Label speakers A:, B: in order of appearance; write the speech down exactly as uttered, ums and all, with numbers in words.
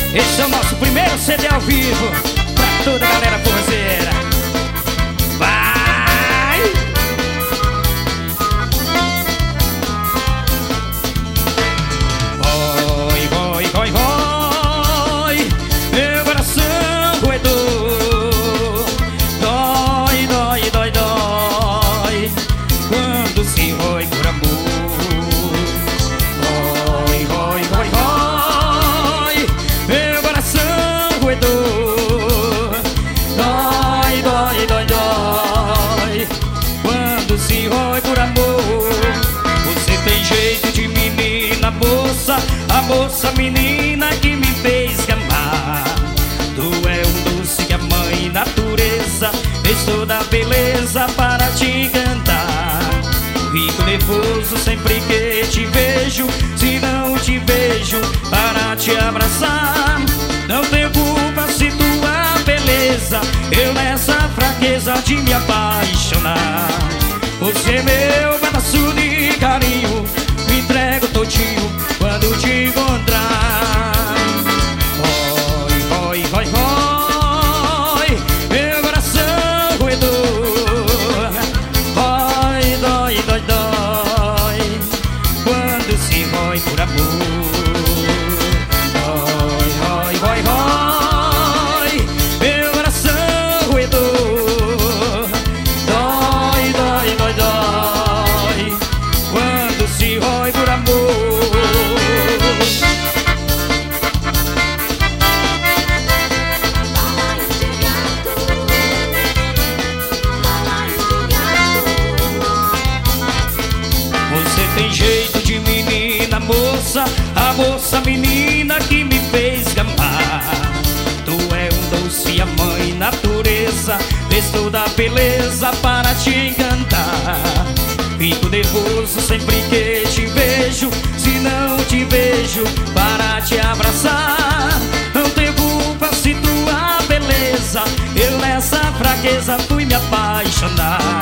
A: Esse é o nosso primeiro C D ao vivo pra toda a galera forzeira. Vai! Vai, vai, vai, vai. Meu coração roedor. Dói, dói, dói, dói. Quando se rói por amor. Rói, rói, rói, rói. Meu coração roedor. Dói, dói, dói, dói. Quando se rói por amor. Você tem jeito de menina, moça. A moça menina que me fez amar. Tu é um doce que a mãe natureza fez toda a beleza para te cantar. Fico nervoso sempre que te vejo. Se não te vejo para te abraçar. Não tenho culpa se tua beleza eu nessa fraqueza de me apaixonar. Você é meu pedaço de carinho. Me entrego todinho quando te encontrar. Rói, rói, rói, rói. Meu coração roedor. Rói, dói, dói, dói. Quando se rói por amor. Rói, rói, rói, rói. Meu coração roedor. Dói, dói, dói, dói. Quando se rói por amor. Você tem jeito de menina, moça. A moça menina que me fez amar. Tu é um doce, a mãe natureza fez toda a beleza para te encantar. Fico nervoso sempre que te vejo. Se não te vejo para te abraçar. Não tenho culpa se tua beleza eu nessa fraqueza fui me apaixonar.